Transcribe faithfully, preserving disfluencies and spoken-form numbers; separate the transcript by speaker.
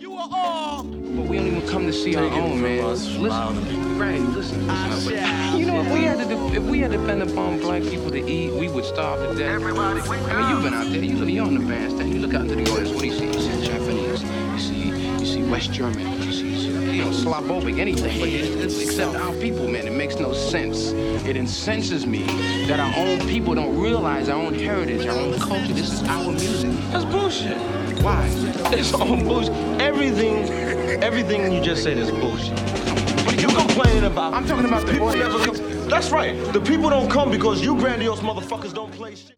Speaker 1: You are all.
Speaker 2: But we don't even come to see our own, man. Listen, right? Listen, listen. You know, if we had to, de- if we had to depend upon black people to eat, we would starve to death. Everybody, I mean, you've been out there. You look, you're on the bandstand. You look out into the audience. What do you see? You see Japanese. You see, you see West German. You see, you, see, you know, Slavovic, anything. But it, it, except our people, man. It makes no sense. It incenses me that our own people don't realize our own heritage, our own culture. This is our music.
Speaker 3: That's bullshit.
Speaker 2: Why?
Speaker 3: It's all bullshit. Everything, everything you just said is bullshit. What are you complaining about?
Speaker 2: I'm talking about the
Speaker 3: people
Speaker 2: audience.
Speaker 3: never come. That's right. The people don't come because you grandiose motherfuckers don't play shit.